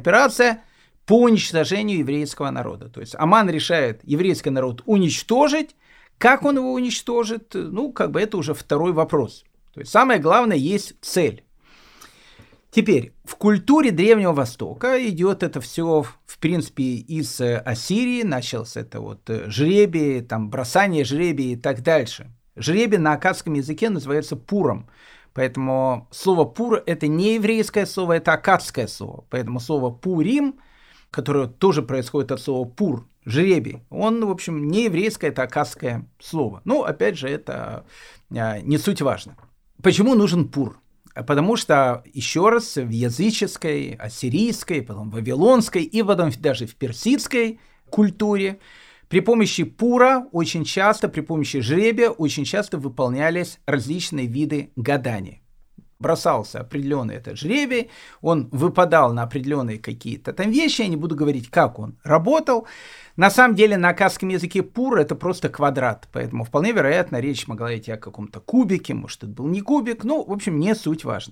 по уничтожению еврейского народа. То есть Аман решает еврейский народ уничтожить. Как он его уничтожит? Это уже второй вопрос. То есть самое главное, есть цель. Теперь, в культуре Древнего Востока идет это все, в принципе, из Ассирии. Начался это жребий, бросание жребий и так дальше. Жребий на аккадском языке называется пуром. Поэтому слово пур – это не еврейское слово, это аккадское слово. Поэтому слово пурим, которое тоже происходит от слова пур, жребий, он, в общем, не еврейское, это аккадское слово. Опять же, это не суть важно. Почему нужен пур? Потому что, еще раз, в языческой, ассирийской, потом вавилонской и потом даже в персидской культуре при помощи пура при помощи жребия очень часто выполнялись различные виды гадания. Бросался определенный этот жребий, он выпадал на определенные какие-то там вещи, я не буду говорить, как он работал. На самом деле на аккадском языке пур это просто квадрат, поэтому вполне вероятно речь могла идти о каком-то кубике, может это был не кубик, в общем не суть важно.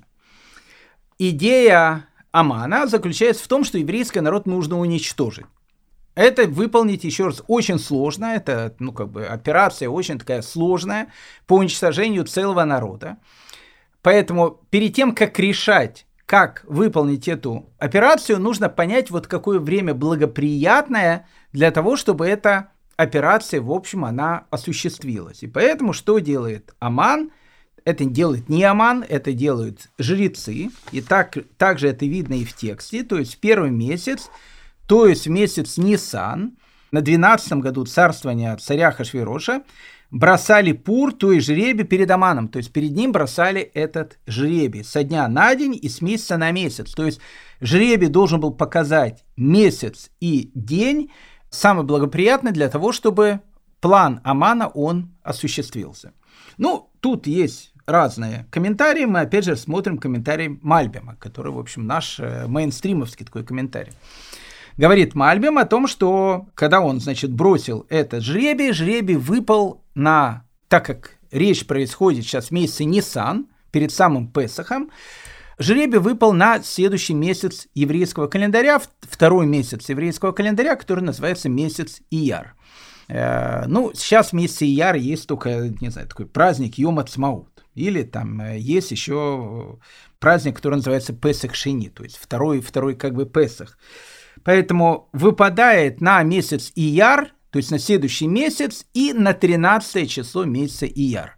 Идея Амана заключается в том, что еврейский народ нужно уничтожить. Это выполнить, еще раз, очень сложно, это операция очень такая сложная по уничтожению целого народа. Поэтому перед тем, как решать, как выполнить эту операцию, нужно понять, какое время благоприятное для того, чтобы эта операция, в общем, она осуществилась. И поэтому что делает Аман? Это делает не Аман, это делают жрецы. И также это видно и в тексте. То есть в первый месяц, то есть в месяц Нисан, на 12-м году царствования царя Ахашвироша, бросали пур, то есть жребий перед Аманом. То есть перед ним бросали этот жребий со дня на день и с месяца на месяц. То есть жребий должен был показать месяц и день, самый благоприятный для того, чтобы план Амана, он осуществился. Тут есть разные комментарии. Мы опять же смотрим комментарий Мальбима, который, в общем, наш мейнстримовский такой комментарий. Говорит Мальбим о том, что когда он, бросил этот жребий выпал так как речь происходит сейчас в месяце Нисан, перед самым Песахом, жребий выпал на следующий месяц еврейского календаря, второй месяц еврейского календаря, который называется месяц Ияр. Сейчас в месяце Ияр есть только, такой праздник Йом Ацмаут. Или есть еще праздник, который называется Песах Шени, то есть второй Песах. Поэтому выпадает на месяц Ияр, то есть на следующий месяц, и на 13 число месяца Ияр.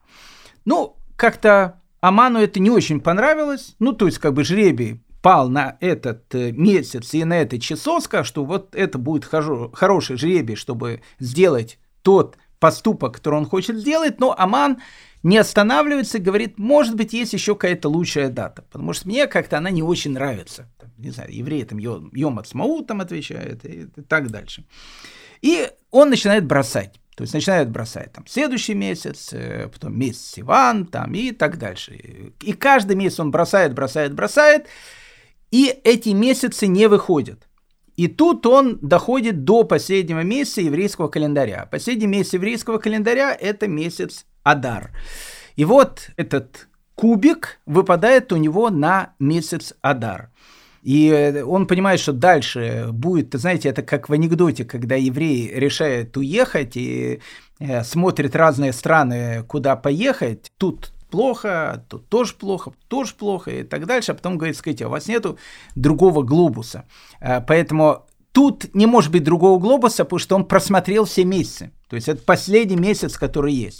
Как-то Аману это не очень понравилось. То есть жребий пал на этот месяц и на это число, сказал, что это будет хороший жребий, чтобы сделать тот поступок, который он хочет сделать, но Аман не останавливается и говорит, может быть, есть еще какая-то лучшая дата, потому что мне как-то она не очень нравится. Евреи Йом Ацмаут отвечают и так дальше. И он начинает бросать. То есть начинает бросать следующий месяц, потом месяц Сиван и так дальше. И каждый месяц он бросает, и эти месяцы не выходят. И тут он доходит до последнего месяца еврейского календаря. Последний месяц еврейского календаря – это месяц Адар. И этот кубик выпадает у него на месяц Адар. И он понимает, что дальше будет, это как в анекдоте, когда евреи решают уехать и смотрят разные страны, куда поехать. Тут плохо, тут тоже плохо и так дальше. А потом говорит, у вас нету другого глобуса. Поэтому тут не может быть другого глобуса, потому что он просмотрел все месяцы. То есть это последний месяц, который есть.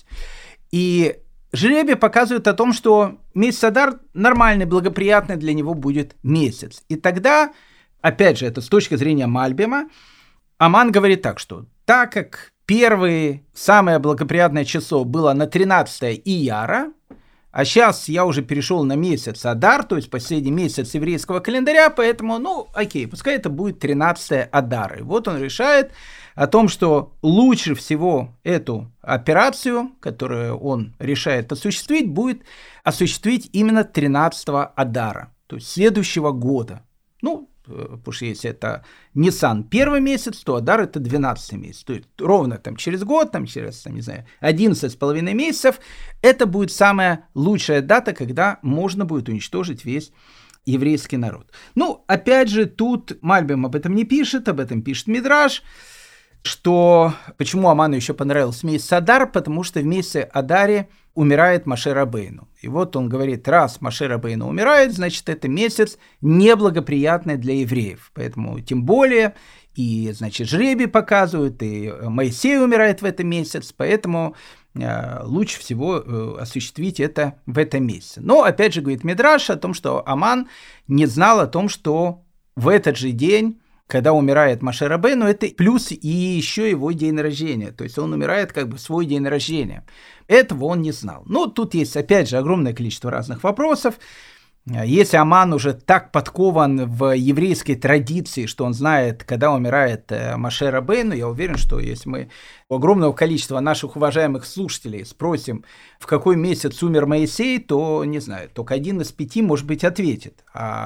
И жребий показывает о том, что месяц Адар нормальный, благоприятный для него будет месяц. И тогда, опять же, это с точки зрения Мальбима, Аман говорит так, что так как первое, самое благоприятное число было на 13 Ияра, а сейчас я уже перешел на месяц Адар, то есть последний месяц еврейского календаря, поэтому, окей, пускай это будет 13 Адар. И вот он решает о том, что лучше всего эту операцию, которую он решает осуществить, будет осуществить именно 13 Адара, то есть следующего года. Потому что если это Нисан первый месяц, то Адар это 12 месяц. То есть ровно через год, через 11,5 месяцев, это будет самая лучшая дата, когда можно будет уничтожить весь еврейский народ. Опять же, тут Мальбим об этом не пишет, об этом пишет Мидраш, что почему Аману еще понравился месяц Адар, потому что в месяце Адаре умирает Моше Рабейну. И вот он говорит, раз Моше Рабейну умирает, значит, это месяц неблагоприятный для евреев. Поэтому тем более, и, жребий показывают, и Моисей умирает в этом месяц, поэтому лучше всего осуществить это в этом месяце. Но, опять же, говорит Мидраш о том, что Аман не знал о том, что в этот же день, когда умирает Моше Рабейну, это плюс и еще его день рождения. То есть он умирает в свой день рождения. Этого он не знал. Тут есть, опять же, огромное количество разных вопросов. Если Аман уже так подкован в еврейской традиции, что он знает, когда умирает Моше Рабейну, я уверен, что если мы у огромного количества наших уважаемых слушателей спросим, в какой месяц умер Моисей, то, не знаю, только 1 из 5, может быть, ответит.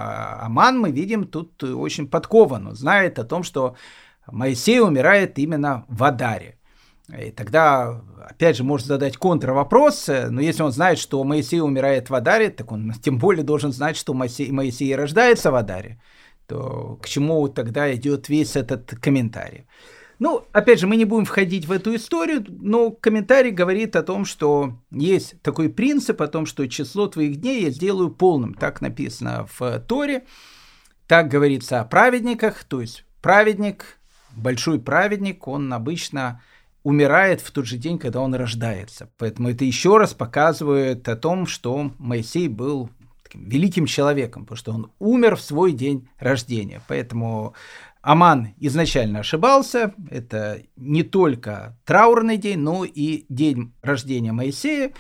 А Аман, мы видим, тут очень подкован. Он знает о том, что Моисей умирает именно в Адаре. И тогда, опять же, может задать контрвопрос, но если он знает, что Моисей умирает в Адаре, так он тем более должен знать, что Моисей рождается в Адаре. То к чему тогда идет весь этот комментарий? Опять же, мы не будем входить в эту историю, но комментарий говорит о том, что есть такой принцип, о том, что число твоих дней я сделаю полным. Так написано в Торе, так говорится о праведниках, то есть праведник, большой праведник, он обычно умирает в тот же день, когда он рождается. Поэтому это еще раз показывает о том, что Моисей был таким великим человеком, потому что он умер в свой день рождения. Поэтому Аман изначально ошибался. Это не только траурный день, но и день рождения Моисея.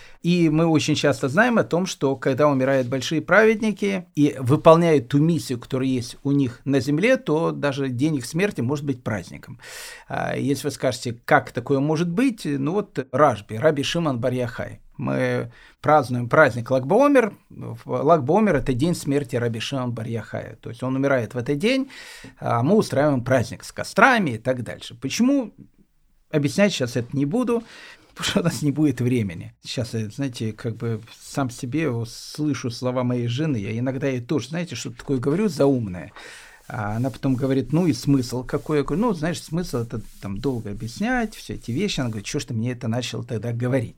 И мы очень часто знаем о том, что когда умирают большие праведники и выполняют ту миссию, которая есть у них на земле, то даже день их смерти может быть праздником. Если вы скажете, как такое может быть, Раби Шимон бар Йохай. Мы празднуем праздник Lag-BaOmer. Lag-BaOmer – это день смерти Раби Шимон бар Йохая. То есть он умирает в этот день, а мы устраиваем праздник с кострами и так дальше. Почему? Объяснять сейчас это не буду. Потому что у нас не будет времени. Сейчас, знаете, сам себе слышу слова моей жены. Я иногда ей тоже, знаете, что-то такое говорю заумное. А она потом говорит, и смысл какой? Я говорю, смысл это долго объяснять, все эти вещи. Она говорит, что ж ты мне это начал тогда говорить?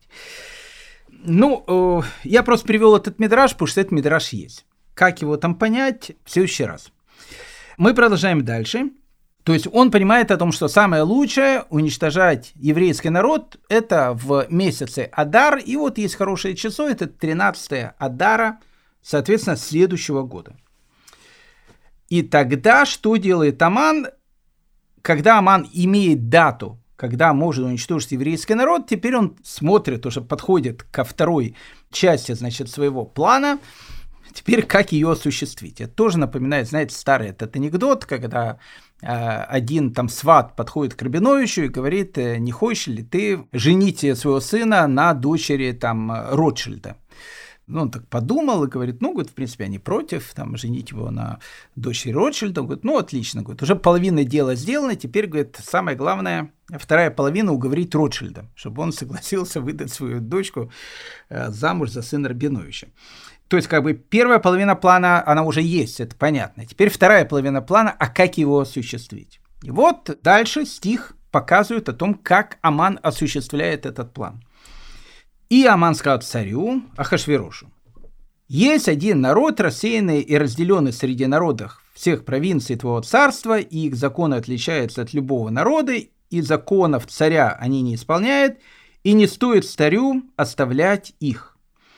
Я просто привел этот мидраш, потому что этот мидраш есть. Как его понять, в следующий раз. Мы продолжаем дальше. То есть он понимает о том, что самое лучшее уничтожать еврейский народ – это в месяце Адар. И вот есть хорошее число, это 13 Адара, соответственно, следующего года. И тогда что делает Аман? Когда Аман имеет дату, когда может уничтожить еврейский народ, теперь он смотрит, уже подходит ко второй части, своего плана. Теперь как ее осуществить? Это тоже напоминает, знаете, старый этот анекдот, когда один сват подходит к Рабиновичу и говорит, не хочешь ли ты женить своего сына на дочери Ротшильда? Он так подумал и говорит, в принципе, я не против, женить его на дочери Ротшильда. Он говорит, отлично, говорит, уже половина дела сделана, теперь, говорит, самое главное, вторая половина уговорить Ротшильда, чтобы он согласился выдать свою дочку замуж за сына Рабиновича. То есть, первая половина плана, она уже есть, это понятно. Теперь вторая половина плана, а как его осуществить? И вот дальше стих показывает о том, как Аман осуществляет этот план. «И Аман сказал царю Ахашверошу: есть один народ, рассеянный и разделенный среди народов всех провинций твоего царства, и их законы отличаются от любого народа, и законов царя они не исполняют, и не стоит царю оставлять их.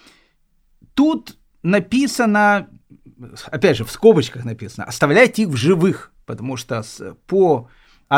Тут написано, опять же, в скобочках написано, оставлять их в живых, потому что по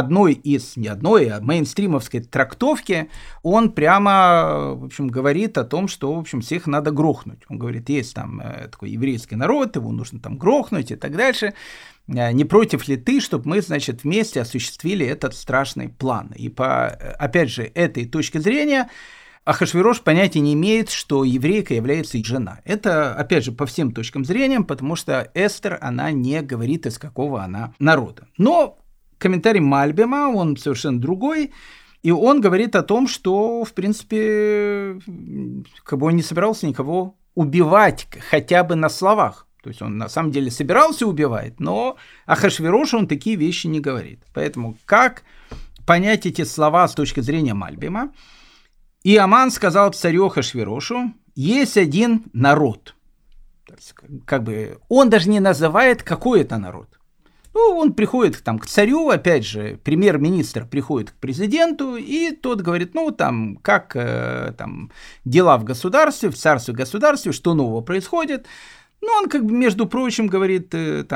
мейнстримовской трактовке он прямо, в общем, говорит о том, что, в общем, всех надо грохнуть. Он говорит, есть там такой еврейский народ, его нужно там грохнуть и так дальше. Не против ли ты, чтобы мы, значит, вместе осуществили этот страшный план? И по, опять же, этой точки зрения Ахашвирош понятия не имеет, что еврейка является жена. Это, опять же, по всем точкам зрения, потому что Эстер, она не говорит, из какого она народа. Но комментарий Мальбима, он совершенно другой, и он говорит о том, что, в принципе, как бы он не собирался никого убивать, хотя бы на словах. То есть он на самом деле собирался убивать, но Ахашвирошу он такие вещи не говорит. Поэтому как понять эти слова с точки зрения Мальбима? И Аман сказал царю Ахашвирошу, есть один народ. Как бы он даже не называет, какой это народ. Ну, он приходит там, к царю, опять же, премьер-министр приходит к президенту, и тот говорит, ну, там, как там, дела в государстве, в царстве, в государстве, что нового происходит. Ну, он, как бы, между прочим, говорит,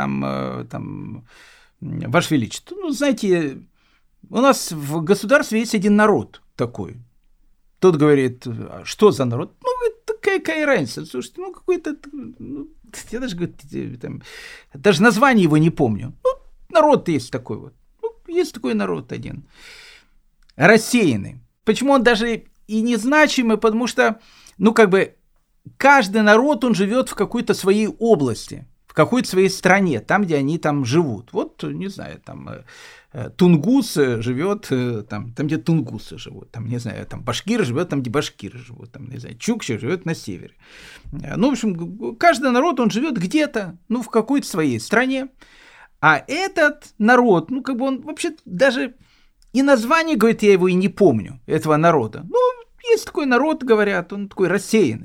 там, Ваше Величество, ну, знаете, у нас в государстве есть один народ такой. Тот говорит, что за народ? Ну, какая разница? Слушайте, ну, какой-то... Ну, я даже, там, даже название его не помню. Ну, народ есть такой вот. Ну, есть такой народ один. Рассеянный. Почему он даже и незначимый? Потому что, ну, как бы, каждый народ, он живет в какой-то своей области, в какой-то своей стране, там, где они там живут. Вот, не знаю, там... Тунгус живет там, где тунгусы живут, там, не знаю, там башкир живет там, где башкиры живут, там, не знаю, чукчи живет на севере. Ну, в общем, каждый народ, он живет где-то, ну, в какой-то своей стране. А этот народ, ну, как бы он вообще даже и название, говорит, я его и не помню, этого народа. Ну, есть такой народ, говорят, он такой рассеянный.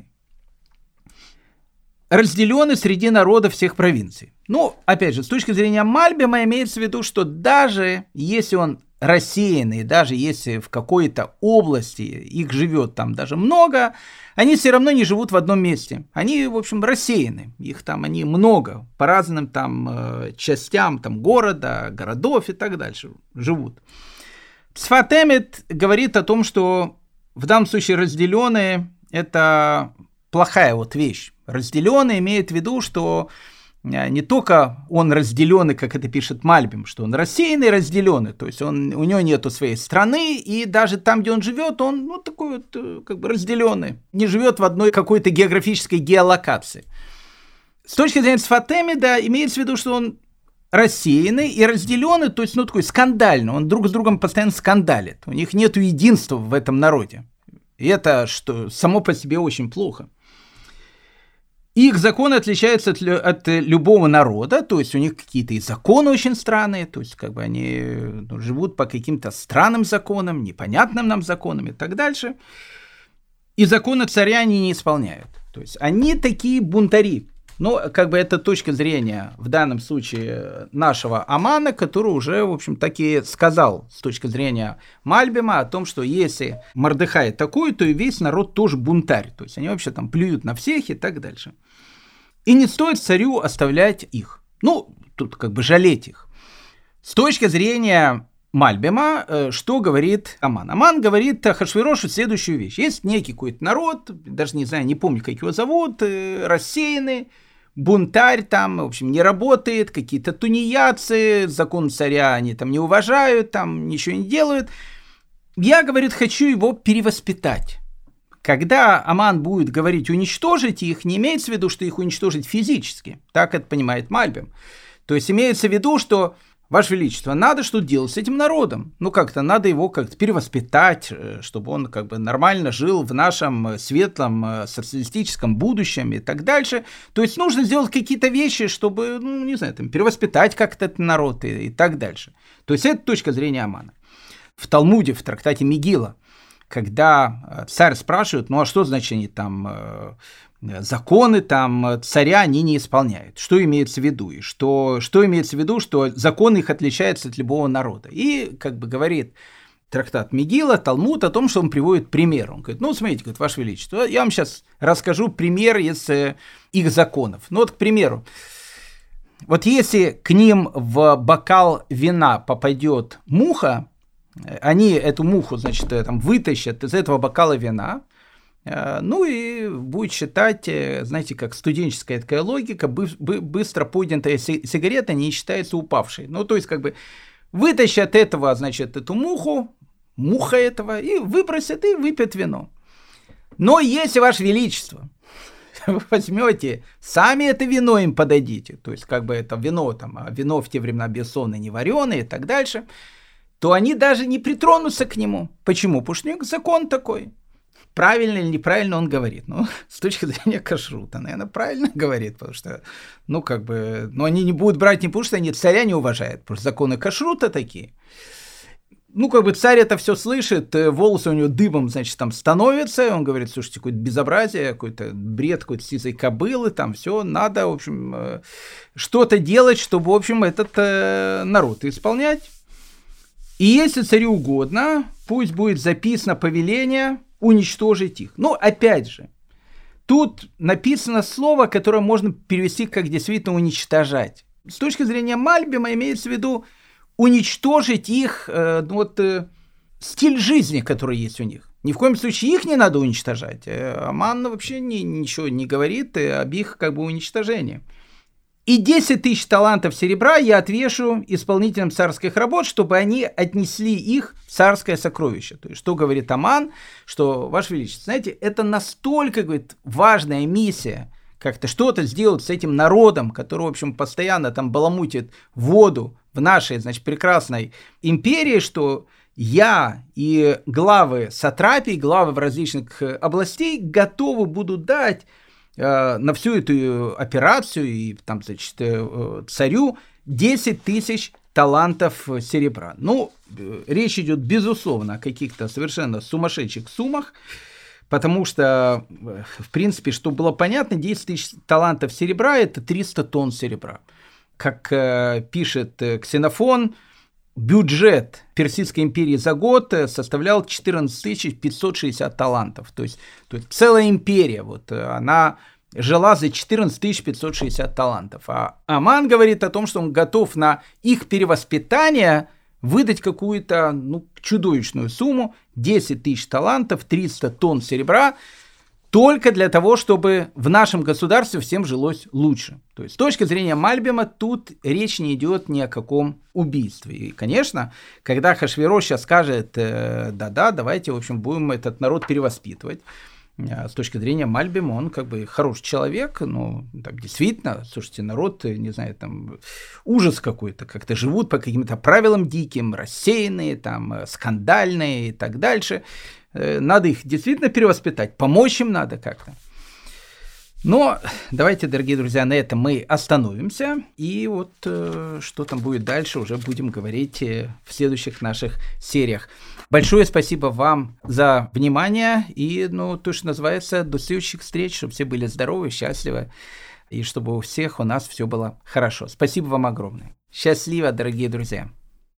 Разделенный среди народов всех провинций. Ну, опять же, с точки зрения Мальбима имеется в виду, что даже если он рассеянный, даже если в какой-то области их живет там даже много, они все равно не живут в одном месте. Они, в общем, рассеяны. Их там они много, по разным там частям там города, городов и так дальше живут. Цфат Эмет говорит о том, что в данном случае разделенные – это плохая вот вещь. Разделенный имеет в виду, что не только он разделенный, как это пишет Мальбим, что он рассеянный, разделенный, то есть у него нету своей страны, и даже там, где он живет, он, ну, такой вот, как бы разделенный, не живет в одной какой-то географической геолокации. С точки зрения Цфат Эмеда имеется в виду, что он рассеянный и разделенный, то есть, ну, такой скандальный, он друг с другом постоянно скандалит, у них нету единства в этом народе, и это что само по себе очень плохо. Их законы отличаются от любого народа, то есть у них какие-то и законы очень странные, то есть как бы они живут по каким-то странным законам, непонятным нам законам и так дальше. И законы царя они не исполняют. То есть они такие бунтари. Ну, как бы это точка зрения в данном случае нашего Амана, который уже, в общем, таки сказал с точки зрения Мальбима о том, что если Мордехай такой, то и весь народ тоже бунтарь. То есть они вообще там плюют на всех и так дальше. И не стоит царю оставлять их. Ну, тут как бы жалеть их. С точки зрения Мальбима, что говорит Аман? Аман говорит Ахашвирошу следующую вещь. Есть некий какой-то народ, даже не знаю, не помню, как его зовут, рассеянный, бунтарь там, в общем, не работает, какие-то тунеядцы, закон царя они там не уважают, там ничего не делают. Я, говорит, хочу его перевоспитать. Когда Аман будет говорить уничтожить их, не имеется в виду, что их уничтожить физически. Так это понимает Мальбим. То есть имеется в виду, что, Ваше Величество, надо что-то делать с этим народом. Ну, как-то надо его как-то перевоспитать, чтобы он как бы нормально жил в нашем светлом социалистическом будущем и так дальше. То есть нужно сделать какие-то вещи, чтобы, ну, не знаю, там, перевоспитать как-то этот народ и так дальше. То есть это точка зрения Амана. В Талмуде, в трактате Мегила, когда царь спрашивает, ну а что значит они там законы там царя они не исполняют. Что имеется в виду? И что имеется в виду, что закон их отличается от любого народа. И, как бы говорит трактат Мегила, Талмуд о том, что он приводит пример. Он говорит, смотрите, говорит, Ваше Величество, я вам сейчас расскажу пример из их законов. Вот, к примеру, вот если к ним в бокал вина попадет муха, они эту муху, значит, там, вытащат из этого бокала вина, и будет считать, знаете, как студенческая такая логика, быстро поднятая сигарета не считается упавшей. То есть, как бы, вытащат этого, значит, эту муха этого, и выбросят, и выпьют вино. Но если, Ваше Величество, вы возьмете, сами это вино им подадите, то есть, как бы, это вино, там, а вино в те времена безусловно не вареное и так дальше, то они даже не притронутся к нему. Почему? Потому что у них закон такой. Правильно или неправильно он говорит? С точки зрения кашрута, наверное, правильно говорит, потому что, они не будут брать не потому, что они царя не уважают, потому что законы кашрута такие. Царь это все слышит, волосы у него дыбом, значит, там становятся, он говорит, слушайте, какое-то безобразие, какой-то бред, какой-то сизой кобылы, там все, надо, в общем, что-то делать, чтобы, в общем, этот народ исполнять. И если царю угодно, пусть будет записано повеление уничтожить их. Опять же, тут написано слово, которое можно перевести как действительно уничтожать. С точки зрения Мальбима имеется в виду уничтожить их стиль жизни, который есть у них. Ни в коем случае их не надо уничтожать. Аман вообще ничего не говорит об их как бы уничтожении. И 10 тысяч талантов серебра я отвешу исполнителям царских работ, чтобы они отнесли их в царское сокровище. То есть, что говорит Аман, что, Ваше Величество, знаете, это настолько, говорит, важная миссия, как-то что-то сделать с этим народом, который, в общем, постоянно там баламутит воду в нашей, значит, прекрасной империи, что я и главы сатрапий, главы в различных областей готовы будут дать на всю эту операцию и там, значит, царю 10 тысяч талантов серебра. Речь идет, безусловно, о каких-то совершенно сумасшедших суммах, потому что, в принципе, чтобы было понятно, 10 тысяч талантов серебра – это 300 тонн серебра. Как пишет Ксенофон, бюджет Персидской империи за год составлял 14 560 талантов. То есть целая империя, она жила за 14 560 талантов. А Аман говорит о том, что он готов на их перевоспитание выдать какую-то чудовищную сумму, 10 тысяч талантов, 300 тонн серебра, только для того, чтобы в нашем государстве всем жилось лучше. То есть с точки зрения Мальбима тут речь не идет ни о каком убийстве. И, конечно, когда Ахашвирош сейчас скажет, да-да, давайте, в общем, будем этот народ перевоспитывать, с точки зрения Мальбима он как бы хороший человек, так, действительно, слушайте, народ, не знаю, там ужас какой-то, как-то живут по каким-то правилам диким, рассеянные, там, скандальные и так дальше. Надо их действительно перевоспитать, помочь им надо как-то. Но давайте, дорогие друзья, на этом мы остановимся. И что там будет дальше, уже будем говорить в следующих наших сериях. Большое спасибо вам за внимание. И, то, что называется, до следующих встреч, чтобы все были здоровы, счастливы. И чтобы у всех у нас все было хорошо. Спасибо вам огромное. Счастливо, дорогие друзья.